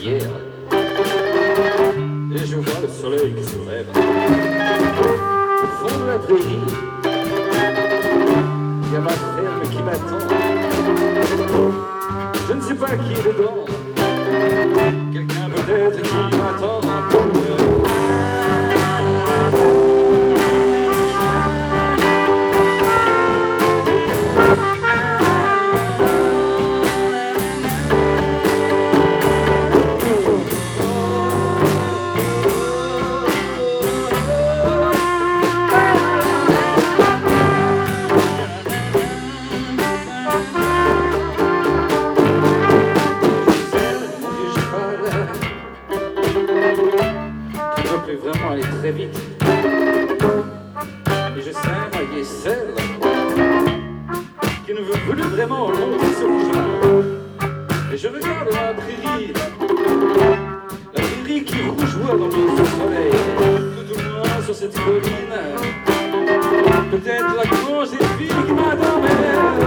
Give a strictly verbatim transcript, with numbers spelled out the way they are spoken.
hier. Et je vois le soleil qui se lève au fond de la prairie. Il y a ma ferme qui m'attend. Je ne sais pas qui est dedans. Quelqu'un peut-être qui m'attend pour me... vraiment aller très vite. Et je sens mailler celle qui ne veut plus vraiment monter sur le chemin. Et je regarde la prairie, la prairie qui rougeoie dans le soleil, tout au loin sur cette colline. Peut-être la grange des filles qui m'attendent.